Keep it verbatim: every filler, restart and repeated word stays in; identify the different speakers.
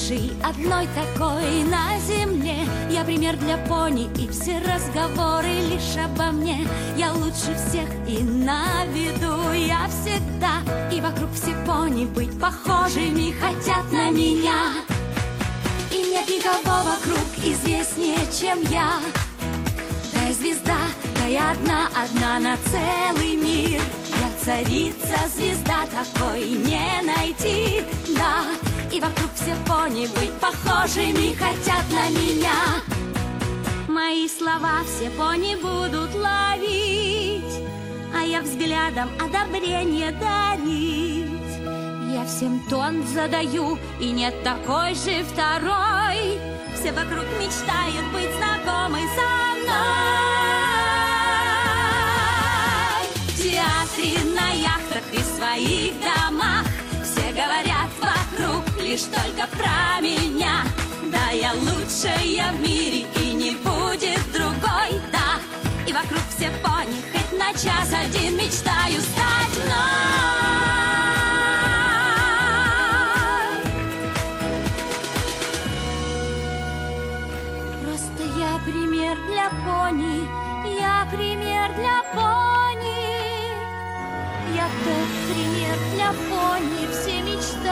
Speaker 1: лучший, одной такой на земле. Я пример для пони, и все разговоры лишь обо мне. Я лучше всех и на виду я всегда. И вокруг все пони быть похожими хотят на меня. И нет никого вокруг известнее, чем я. Да я звезда, да я одна, одна на целый мир. Я царица, звезда, такой не найти, да. И вокруг все пони быть похожими хотят на меня. Мои слова все пони будут ловить, а я взглядом одобрение дарить. Я всем тон задаю, и нет такой же второй. Все вокруг мечтают быть знакомы со мной. В театре, на яхтах и своих домах все говорят вокруг лишь только про меня. Да, я лучшая в мире, и не будет другой, да. И вокруг все пони, хоть на час один мечтаю стать мной. Просто я пример для пони, я пример для пони. Я тот пример для пони, все мечтают